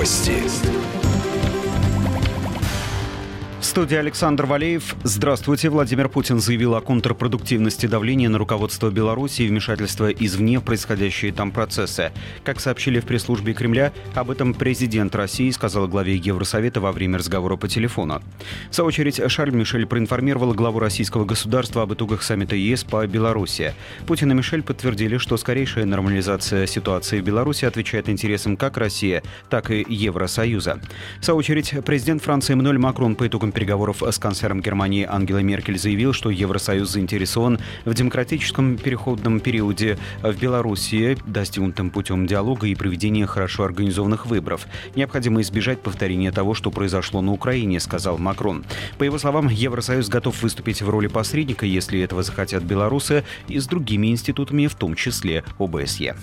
Новости. В студии Александр Валеев. Здравствуйте. Владимир Путин заявил о контрпродуктивности давления на руководство Беларуси и вмешательства извне в происходящие там процессы. Как сообщили в пресс-службе Кремля, об этом президент России сказал главе Евросовета во время разговора по телефону. В свою очередь, Шарль Мишель проинформировал главу российского государства об итогах саммита ЕС по Беларуси. Путин и Мишель подтвердили, что скорейшая нормализация ситуации в Беларуси отвечает интересам как России, так и Евросоюза. В свою очередь, президент Франции Эммануэль Макрон по итогам переговоров с канцлером Германии Ангелой Меркель заявил, что Евросоюз заинтересован в демократическом переходном периоде в Беларуси, достигнутом путем диалога и проведения хорошо организованных выборов. Необходимо избежать повторения того, что произошло на Украине, сказал Макрон. По его словам, Евросоюз готов выступить в роли посредника, если этого захотят белорусы, и с другими институтами, в том числе ОБСЕ.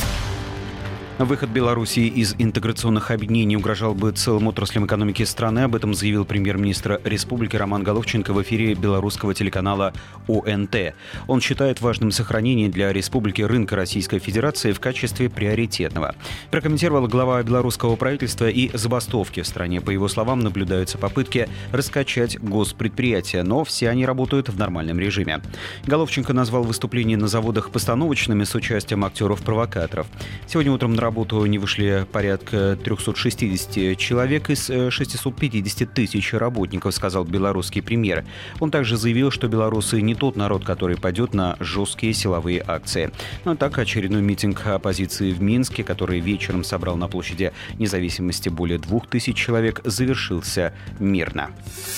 Выход Белоруссии из интеграционных объединений угрожал бы целым отраслям экономики страны. Об этом заявил премьер-министр республики Роман Головченко в эфире белорусского телеканала ОНТ. Он считает важным сохранение для республики рынка Российской Федерации в качестве приоритетного. Прокомментировал глава белорусского правительства и забастовки в стране. По его словам, наблюдаются попытки раскачать госпредприятия, но все они работают в нормальном режиме. Головченко назвал выступления на заводах постановочными с участием актеров-провокаторов. Сегодня утром на работу не вышли порядка 360 человек из 650 тысяч работников, сказал белорусский премьер. Он также заявил, что белорусы не тот народ, который пойдет на жесткие силовые акции. Но так очередной митинг оппозиции в Минске, который вечером собрал на площади Независимости более 2000 человек, завершился мирно.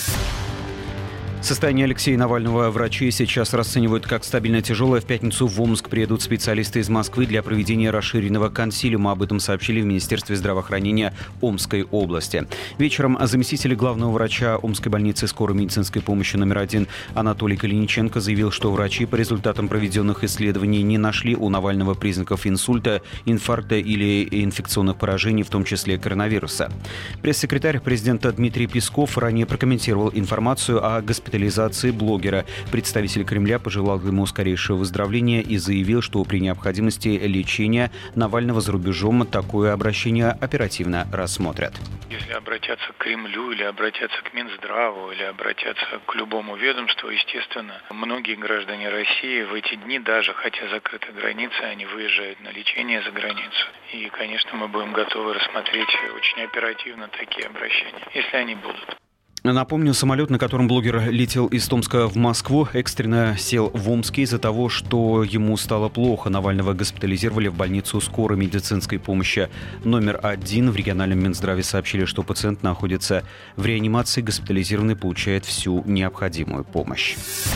Состояние Алексея Навального врачи сейчас расценивают как стабильно тяжелое. В пятницу в Омск приедут специалисты из Москвы для проведения расширенного консилиума. Об этом сообщили в Министерстве здравоохранения Омской области. Вечером заместитель главного врача Омской больницы скорой медицинской помощи номер 1 Анатолий Калиниченко заявил, что врачи по результатам проведенных исследований не нашли у Навального признаков инсульта, инфаркта или инфекционных поражений, в том числе коронавируса. Пресс-секретарь президента Дмитрий Песков ранее прокомментировал информацию о госпитализации блогера. Представитель Кремля пожелал ему скорейшего выздоровления и заявил, что при необходимости лечения Навального за рубежом такое обращение оперативно рассмотрят. Если обратятся к Кремлю, или обратятся к Минздраву, или обратятся к любому ведомству, естественно, многие граждане России в эти дни, даже хотя закрыты границы, они выезжают на лечение за границу. И, конечно, мы будем готовы рассмотреть очень оперативно такие обращения, если они будут. Напомню, самолет, на котором блогер летел из Томска в Москву, экстренно сел в Омске из-за того, что ему стало плохо. Навального госпитализировали в больницу скорой медицинской помощи номер 1. В региональном Минздраве сообщили, что пациент находится в реанимации, госпитализированный, получает всю необходимую помощь.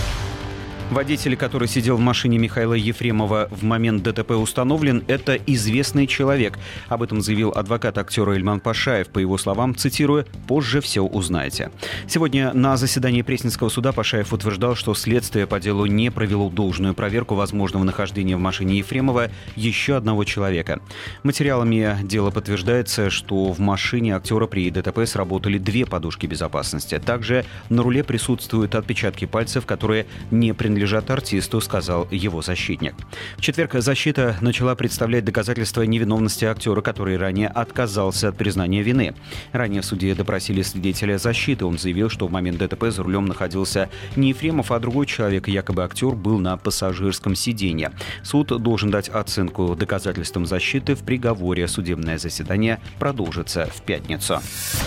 Водитель, который сидел в машине Михаила Ефремова в момент ДТП, установлен. Это известный человек. Об этом заявил адвокат актера Ильман Пашаев. По его словам, цитирую, «Позже все узнаете». Сегодня на заседании Пресненского суда Пашаев утверждал, что следствие по делу не провело должную проверку возможного нахождения в машине Ефремова еще одного человека. Материалами дела подтверждается, что в машине актера при ДТП сработали 2 подушки безопасности. Также на руле присутствуют отпечатки пальцев, которые не принадлежат артисту, сказал его защитник. В четверг защита начала представлять доказательства невиновности актера, который ранее отказался от признания вины. Ранее в суде допросили свидетеля защиты. Он заявил, что в момент ДТП за рулем находился не Ефремов, а другой человек. Якобы актер был на пассажирском сиденье. Суд должен дать оценку доказательствам защиты в приговоре. Судебное заседание продолжится в пятницу.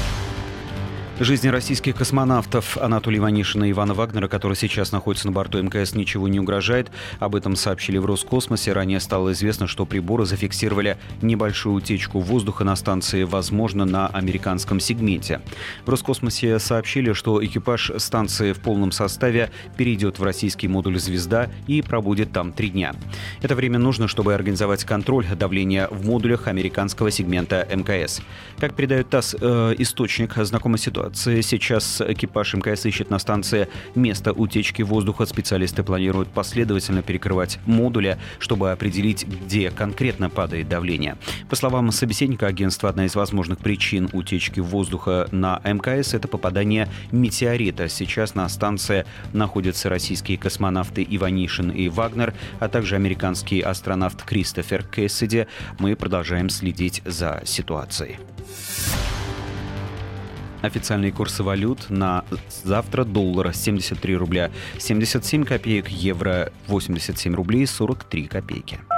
Жизни российских космонавтов Анатолия Иванишина и Ивана Вагнера, который сейчас находится на борту МКС, ничего не угрожает. Об этом сообщили в Роскосмосе. Ранее стало известно, что приборы зафиксировали небольшую утечку воздуха на станции, возможно, на американском сегменте. В Роскосмосе сообщили, что экипаж станции в полном составе перейдет в российский модуль «Звезда» и пробудет там 3 дня. Это время нужно, чтобы организовать контроль давления в модулях американского сегмента МКС. Как передает ТАСС источник, знакомый ситуации, сейчас экипаж МКС ищет на станции место утечки воздуха. Специалисты планируют последовательно перекрывать модули, чтобы определить, где конкретно падает давление. По словам собеседника агентства, одна из возможных причин утечки воздуха на МКС – это попадание метеорита. Сейчас на станции находятся российские космонавты Иванишин и Вагнер, а также американский астронавт Кристофер Кэссиди. Мы продолжаем следить за ситуацией. Официальные курсы валют на завтра: доллара 73 рубля 77 копеек, евро 87 рублей 43 копейки.